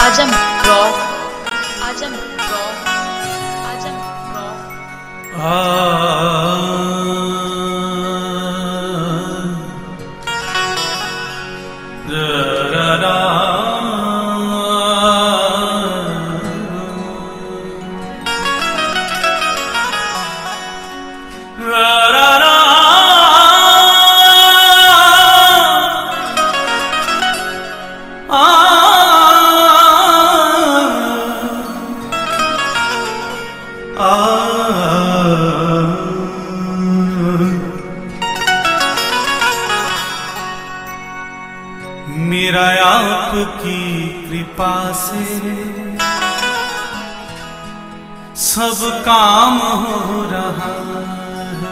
आजम rock, Azam rock, Azam rock. मेरा आपकी कृपा से सब काम हो रहा है।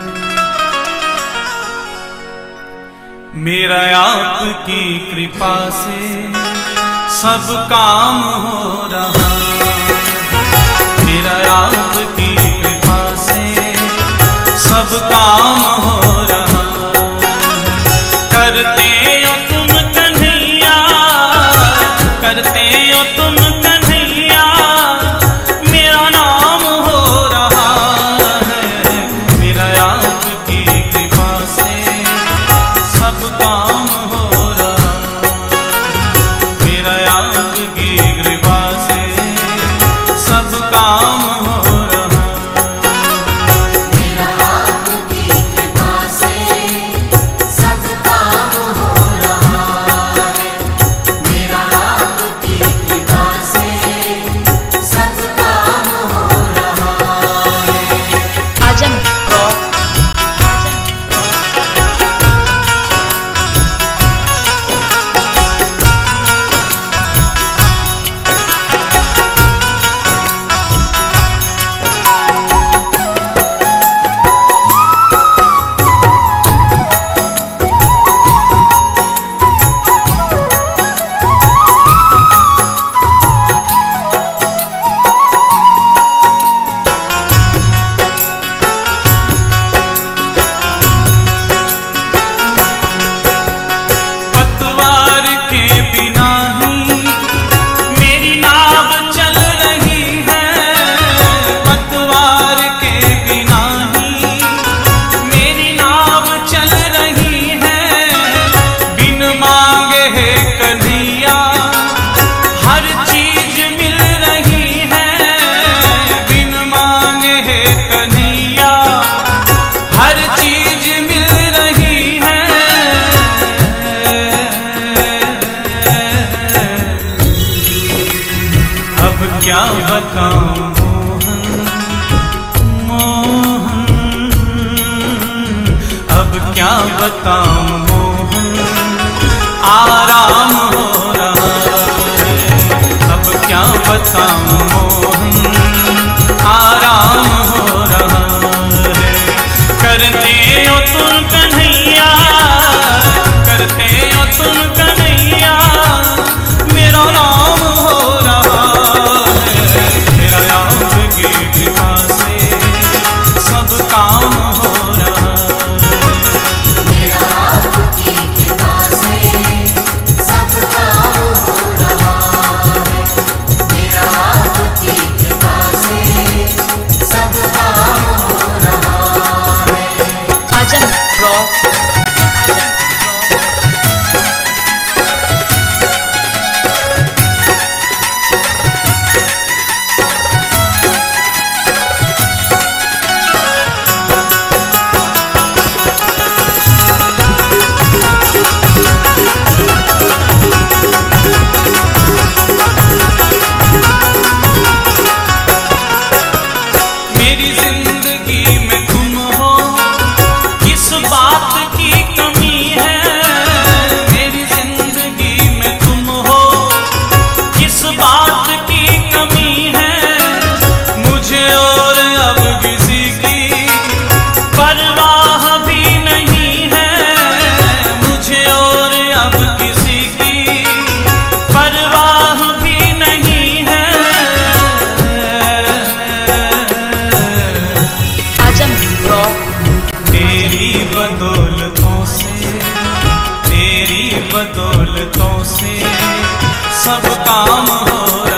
मेरा आपकी कृपा से सब काम हो रहा है। मेरा आपकी कृपा से सब काम हो रहा है। करते हो तुम कन्हैया, करते हो तुम कन्हैया, मेरा नाम हो रहा है। मेरा आपकी कृपा से सब काम हो रहा है। मेरा आपकी कृपा से सब काम हो रहा है। मेरा आपकी कृपा से सब काम हो रहा है। मेरा आपकी कृपा से सब काम हो रहा है। आजम रॉक, पतवार के बिना ही मेरी नाव चल रही है। पतवार के बिना ही मेरी नाव चल रही है। बिन मांगे है कन्हैया हर चीज मिल रही है। बिन मांगे है कन्हैया हर चीज मिल रही है। अब क्या बताऊं मोहन, अब क्या बताऊं मोहन, आराम हो रहा है। अब क्या बताऊं मोहन, आराम हो रहा है। करते हो तुम कन्हैया, करते हो तुम कन्हैया, मेरा नाम हो रहा है। मेरा आपकी कृपा से सब काम हो रहा है। मेरा आपकी कृपा से सब काम हो रहा है। मेरा आपकी कृपा से सब काम हो रहा है। आजम रॉक, मेरी जिंदगी में तुम हो, किस बात की कमी है। मेरी जिंदगी में तुम हो, किस बात की कमी है। मुझे और अब किसी की परवाह भी नहीं है। मुझे और अब किसी की परवाह भी नहीं है। आजम रॉक, तेरी बदौलतों से, तेरी बदौलतों से सब काम हो रहा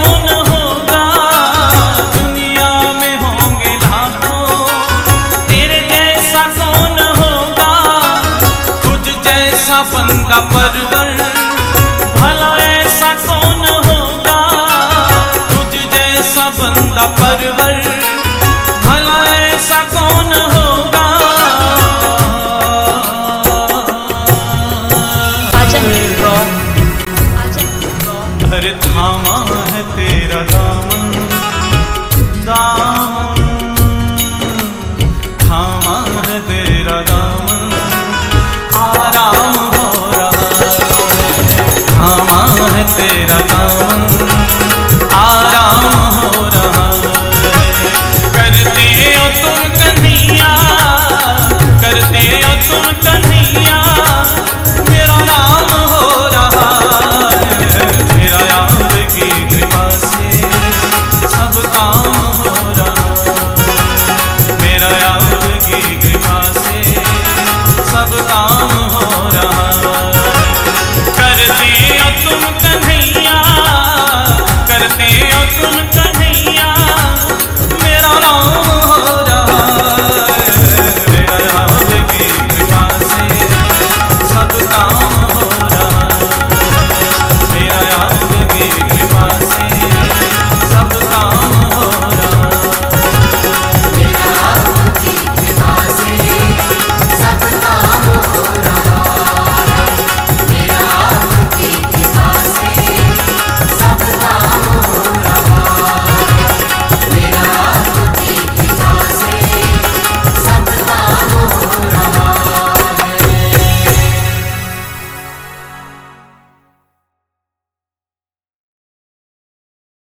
कौन होगा, दुनिया में होंगे लाखों, तेरे जैसा कौन होगा, तुझ जैसा बंदा परवर, भला ऐसा कौन होगा, तुझ जैसा बंदा परवर, भला ऐसा कौन होगा। आजम रॉक, आजम रॉक, हर थामा है तेरा दामन, दामन